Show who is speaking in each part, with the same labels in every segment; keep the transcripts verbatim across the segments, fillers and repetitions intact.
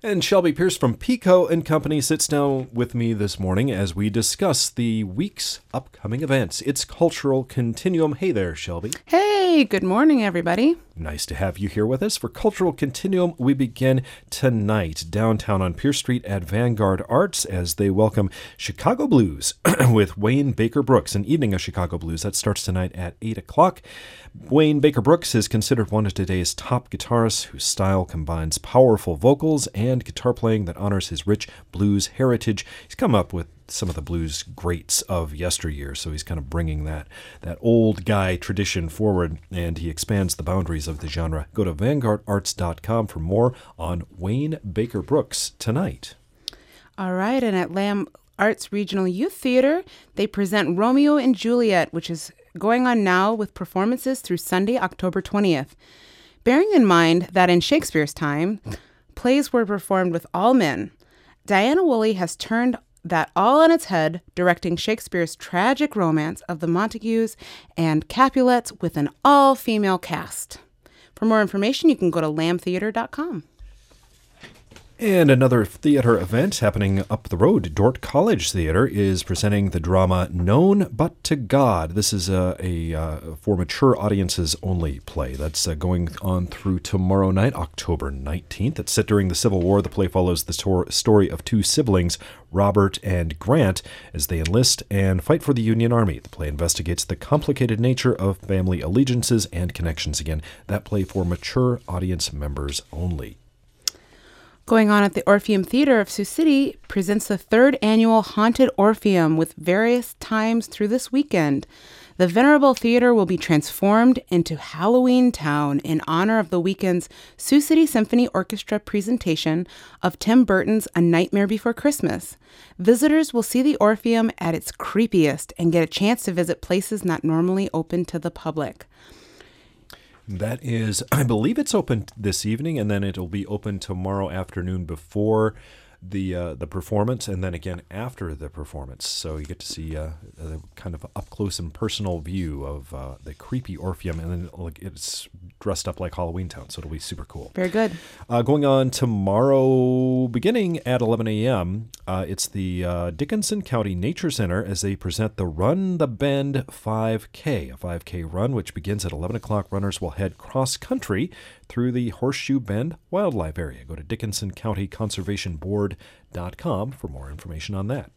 Speaker 1: And Shelby Pierce from Pico and Company sits down with me this morning as we discuss the week's upcoming events. It's Cultural Continuum. Hey there, Shelby.
Speaker 2: Hey, good morning, everybody.
Speaker 1: Nice to have you here with us. For Cultural Continuum, we begin tonight downtown on Pierce Street at Vanguard Arts as they welcome Chicago Blues with Wayne Baker Brooks, an evening of Chicago Blues. That starts tonight at eight o'clock. Wayne Baker Brooks is considered one of today's top guitarists whose style combines powerful vocals and guitar playing that honors his rich blues heritage. He's come up with some of the blues greats of yesteryear, so he's kind of bringing that that old guy tradition forward, and he expands the boundaries of the genre. Go to vanguard arts dot com for more on Wayne Baker Brooks tonight.
Speaker 2: All right, and at Lamb Arts Regional Youth Theater, they present Romeo and Juliet, which is going on now with performances through Sunday, October twentieth. Bearing in mind that in Shakespeare's time, plays were performed with all men, Diana Woolley has turned that all on its head, directing Shakespeare's tragic romance of the Montagues and Capulets with an all-female cast. For more information, you can go to lamb theater dot com.
Speaker 1: And another theater event happening up the road, Dordt College Theater is presenting the drama Known But to God. This is a, a uh, for mature audiences only play that's uh, going on through tomorrow night, October nineteenth. It's set during the Civil War. The play follows the tor- story of two siblings, Robert and Grant, as they enlist and fight for the Union Army. The play investigates the complicated nature of family allegiances and connections. Again, that play for mature audience members only.
Speaker 2: Going on at the Orpheum Theater of Sioux City presents the third annual Haunted Orpheum with various times through this weekend. The venerable theater will be transformed into Halloween Town in honor of the weekend's Sioux City Symphony Orchestra presentation of Tim Burton's A Nightmare Before Christmas. Visitors will see the Orpheum at its creepiest and get a chance to visit places not normally open to the public.
Speaker 1: That is, I believe it's open this evening, and then it'll be open tomorrow afternoon before the uh, the performance, and then again after the performance. So you get to see uh, a kind of up close and personal view of uh, the creepy Orpheum, and then like it's dressed up like Halloween Town, so it'll be super cool.
Speaker 2: Very good.
Speaker 1: Uh, going on tomorrow, beginning at eleven a.m., uh, it's the uh, Dickinson County Nature Center as they present the Run the Bend five K, a five K run which begins at eleven o'clock. Runners will head cross-country through the Horseshoe Bend Wildlife Area. Go to dickinson county conservation board dot com for more information on that.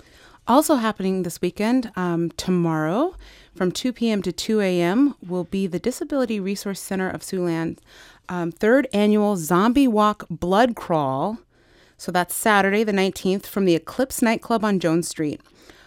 Speaker 2: Also happening this weekend, um, tomorrow, from two p.m. to two a.m., will be the Disability Resource Center of Siouxland um, third annual Zombie Walk Blood Crawl. So that's Saturday the nineteenth from the Eclipse Nightclub on Jones Street.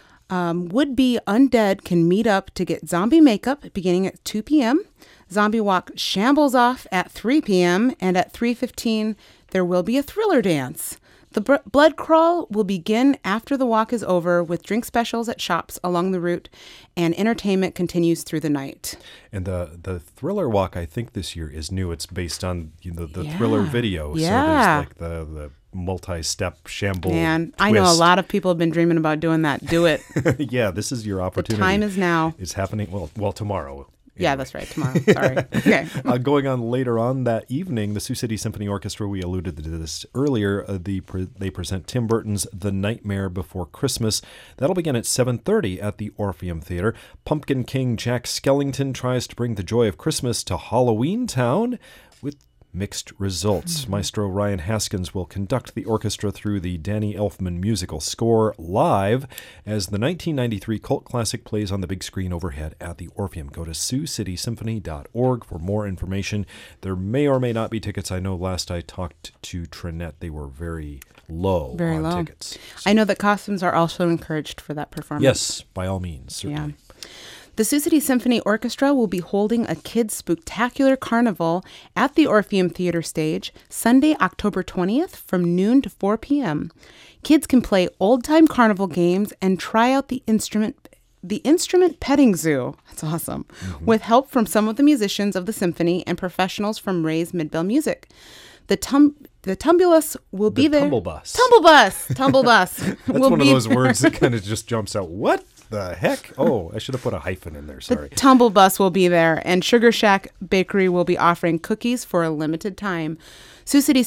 Speaker 2: Um, would-be undead can meet up to get zombie makeup beginning at two p.m. Zombie Walk shambles off at three p.m. and at three fifteen there will be a thriller dance. The br- blood crawl will begin after the walk is over with drink specials at shops along the route, and entertainment continues through the night.
Speaker 1: And the, the thriller walk, I think this year is new. It's based on you know, the
Speaker 2: yeah.
Speaker 1: thriller video.
Speaker 2: Yeah.
Speaker 1: So there's like the, the multi-step shamble
Speaker 2: Man,
Speaker 1: twist.
Speaker 2: I know a lot of people have been dreaming about doing that. Do it.
Speaker 1: Yeah, this is your opportunity.
Speaker 2: The time is now.
Speaker 1: It's happening, well, well tomorrow.
Speaker 2: Yeah, that's right. Tomorrow. Sorry. Okay.
Speaker 1: uh, going on later on that evening, the Sioux City Symphony Orchestra, we alluded to this earlier, uh, the pre- they present Tim Burton's The Nightmare Before Christmas. That'll begin at seven thirty at the Orpheum Theater. Pumpkin King Jack Skellington tries to bring the joy of Christmas to Halloween Town with mixed results. Maestro Ryan Haskins will conduct the orchestra through the Danny Elfman musical score live as the nineteen ninety-three cult classic plays on the big screen overhead at the Orpheum. Go to sioux city symphony dot org for more information. There may or may not be tickets. I know last I talked to Trinette, they were very low
Speaker 2: very
Speaker 1: on
Speaker 2: low.
Speaker 1: tickets. So,
Speaker 2: I know that costumes are also encouraged for that performance.
Speaker 1: yes, by all means, certainly.
Speaker 2: Yeah. The Sioux City Symphony Orchestra will be holding a kids' spooktacular carnival at the Orpheum Theater stage Sunday, October twentieth from noon to four p.m. Kids can play old-time carnival games and try out the instrument the instrument petting zoo. That's awesome. Mm-hmm. With help from some of the musicians of the symphony and professionals from Ray's Midbell Music. The tum the tumbulus will
Speaker 1: the
Speaker 2: be there.
Speaker 1: Tumble bus.
Speaker 2: Tumble bus. Tumble bus.
Speaker 1: That's
Speaker 2: will
Speaker 1: one of
Speaker 2: be
Speaker 1: those
Speaker 2: there.
Speaker 1: words that kind of just jumps out. What the heck? Oh, I should have put a hyphen in there. Sorry.
Speaker 2: The Tumble Bus will be there, and Sugar Shack Bakery will be offering cookies for a limited time. Sioux City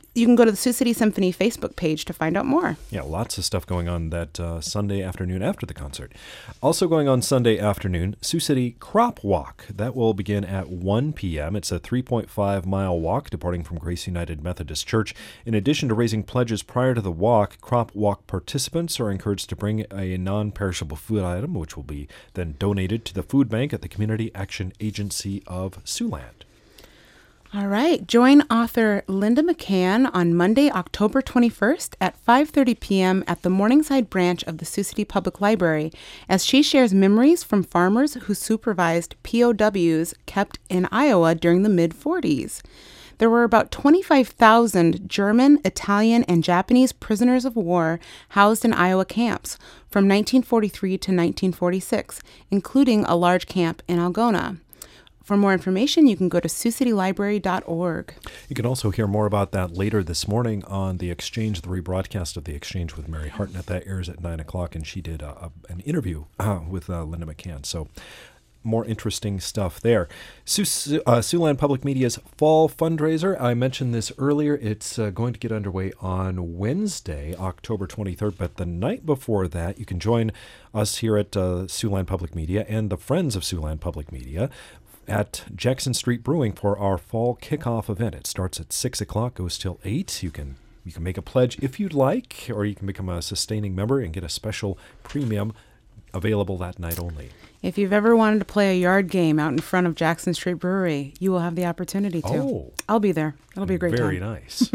Speaker 2: you can go to the Sioux City Symphony Facebook page to find out more.
Speaker 1: Yeah, lots of stuff going on that uh, Sunday afternoon after the concert. Also going on Sunday afternoon, Sioux City Crop Walk. That will begin at one p.m. It's a three point five mile walk departing from Grace United Methodist Church. In addition to raising pledges prior to the walk, Crop Walk participants are encouraged to bring a non-perishable food item, which will be then donated to the food bank at the Community Action Agency of Siouxland.
Speaker 2: All right. Join author Linda McCann on Monday, October twenty-first at five thirty p.m. at the Morningside branch of the Sioux City Public Library as she shares memories from farmers who supervised P O Ws kept in Iowa during the mid-forties. There were about twenty-five thousand German, Italian, and Japanese prisoners of war housed in Iowa camps from nineteen forty-three to nineteen forty-six, including a large camp in Algona. For more information, you can go to sioux city library dot org.
Speaker 1: You can also hear more about that later this morning on The Exchange, the rebroadcast of The Exchange with Mary Hartnett. That airs at nine o'clock, and she did a, a, an interview uh, with uh, Linda McCann. So more interesting stuff there. Sioux, uh, Siouxland Public Media's fall fundraiser. I mentioned this earlier. It's uh, going to get underway on Wednesday, October twenty-third. But the night before that, you can join us here at uh, Siouxland Public Media and the Friends of Siouxland Public Media at Jackson Street Brewing for our fall kickoff event. It starts at six o'clock, goes till eight. You can you can make a pledge if you'd like, or you can become a sustaining member and get a special premium available that night only.
Speaker 2: If you've ever wanted to play a yard game out in front of Jackson Street Brewery, you will have the opportunity to.
Speaker 1: Oh.
Speaker 2: I'll be there. It'll be a great
Speaker 1: Very
Speaker 2: time.
Speaker 1: nice.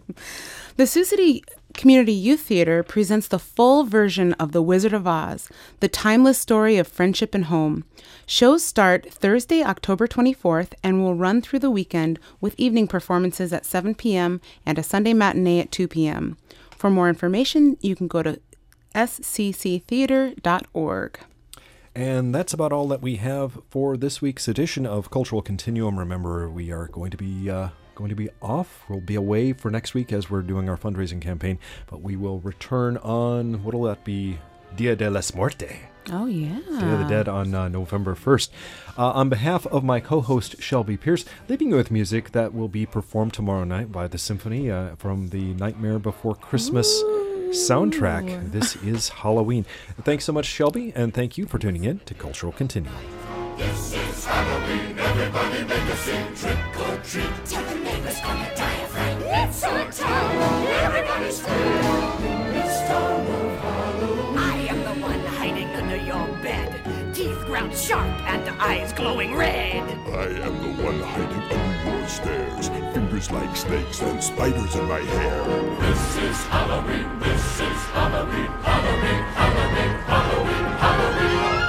Speaker 2: The Sioux City Community Youth Theater presents the full version of The Wizard of Oz, the timeless story of friendship and home. Shows start Thursday, October twenty-fourth, and will run through the weekend with evening performances at seven p.m. and a Sunday matinee at two p.m. For more information, you can go to s c c theater dot org.
Speaker 1: And that's about all that we have for this week's edition of Cultural Continuum. Remember, we are going to be uh, going to be off. We'll be away for next week as we're doing our fundraising campaign, but we will return on, what'll that be? Dia de las Muertes.
Speaker 2: Oh, yeah.
Speaker 1: Day of the Dead on uh, November first. Uh, on behalf of my co-host Shelby Pierce, leaving you with music that will be performed tomorrow night by the Symphony uh, from the Nightmare Before Christmas Ooh. soundtrack. This is Halloween. Thanks so much, Shelby, and thank you for tuning in to Cultural Continuum.
Speaker 3: This is Halloween, everybody make a scene, trick or treat. Tell the neighbors gonna die of fright. It's our town, everybody scream. This town of Halloween.
Speaker 4: I am the one hiding under your bed, teeth ground sharp and eyes glowing red.
Speaker 3: I am the one hiding under your stairs, fingers like snakes and spiders in my hair. This is Halloween, this is Halloween, Halloween, Halloween, Halloween, Halloween.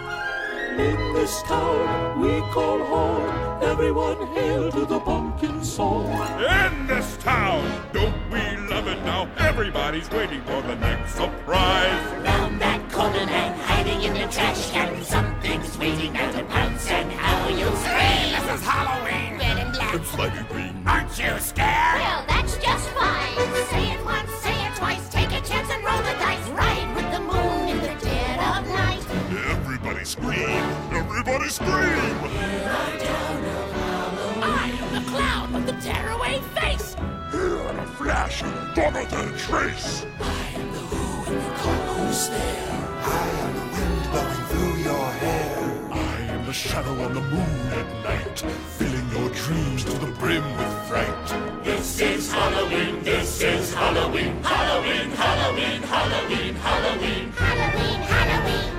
Speaker 3: In this town we call home, everyone hail to the pumpkin song.
Speaker 5: In this town, don't we love it now? Everybody's waiting for the next surprise.
Speaker 4: Round that corner and hiding in the trash can, something's waiting now to pounce and how you'll scream.
Speaker 5: This is Halloween.
Speaker 4: Red and black.
Speaker 3: It's slimy green.
Speaker 5: Aren't you scared?
Speaker 4: Well, that's just fine. Say it once, say it twice, take a chance and roll the dice. Ride with the moon in the dead of night.
Speaker 3: Everybody scream, everybody scream.
Speaker 4: In our town of Halloween, I am the clown with the tearaway face.
Speaker 3: Here in a flash and gone without a trace.
Speaker 4: I am the who in the cold stare.
Speaker 3: I am the wind blowing through your hair. I am the shadow on the moon at night, filling your dreams to the brim with fright.
Speaker 4: This is Halloween, this is Halloween, Halloween, Halloween, Halloween, Halloween, Halloween, Halloween.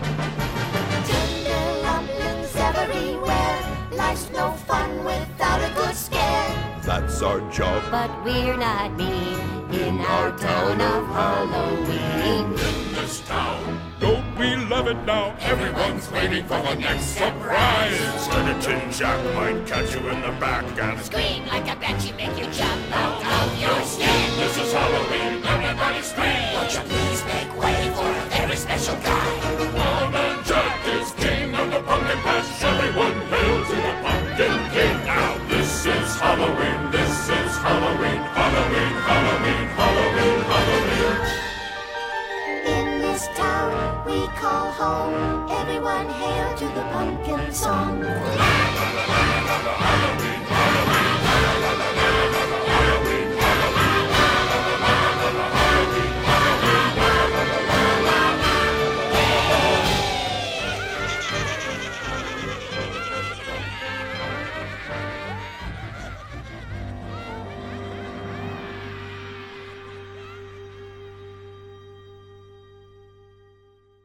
Speaker 4: Tender lumberings everywhere. Life's no fun without a good scare.
Speaker 3: That's our job.
Speaker 4: But we're not mean in our town of Halloween.
Speaker 5: In this town, don't we love it now? Everyone's waiting for the next surprise.
Speaker 3: And a tin jack might catch you in the back and
Speaker 4: Scream like a banshee, make you jump out of your skin.
Speaker 5: This is Halloween, everybody scream.
Speaker 4: Won't you please make way for a very special guy?
Speaker 5: Old Man Jack is king of the pumpkin patch. Everyone hail to the pumpkin king. Now this is Halloween, this is Halloween, Halloween, Halloween, Halloween, Halloween.
Speaker 4: In this town we call home, everyone hail to the pumpkin song.